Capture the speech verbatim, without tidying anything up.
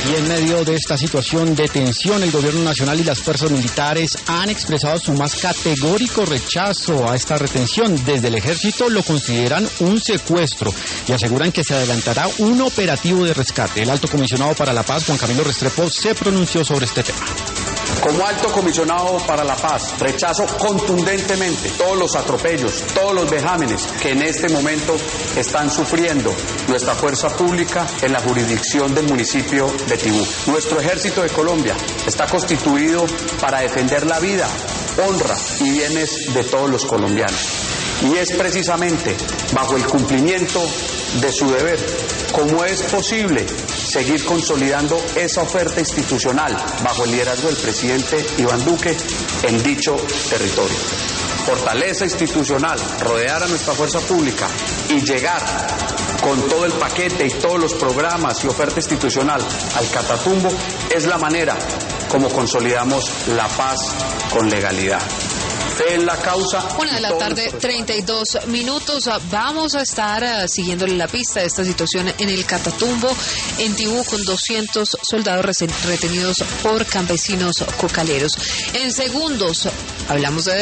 Y en medio de esta situación de tensión, el gobierno nacional y las fuerzas militares han expresado su más categórico rechazo a esta retención. Desde el ejército lo consideran un secuestro y aseguran que se adelantará un operativo de rescate. El alto comisionado para la paz, Juan Camilo Restrepo, se pronunció sobre este tema. Como alto comisionado para la paz, rechazo contundentemente todos los atropellos, todos los vejámenes que en este momento están sufriendo nuestra fuerza pública en la jurisdicción del municipio de Tibú. Nuestro Ejército de Colombia está constituido para defender la vida, honra y bienes de todos los colombianos. Y es precisamente bajo el cumplimiento de su deber como es posible seguir consolidando esa oferta institucional bajo el liderazgo del presidente Iván Duque en dicho territorio. Fortaleza institucional, rodear a nuestra fuerza pública y llegar con todo el paquete y todos los programas y oferta institucional al Catatumbo es la manera como consolidamos la paz con legalidad. En la causa. Una de la tarde, treinta y dos minutos. Vamos a estar uh, siguiéndole la pista de esta situación en el Catatumbo, en Tibú, con doscientos soldados retenidos por campesinos cocaleros. En segundos, hablamos de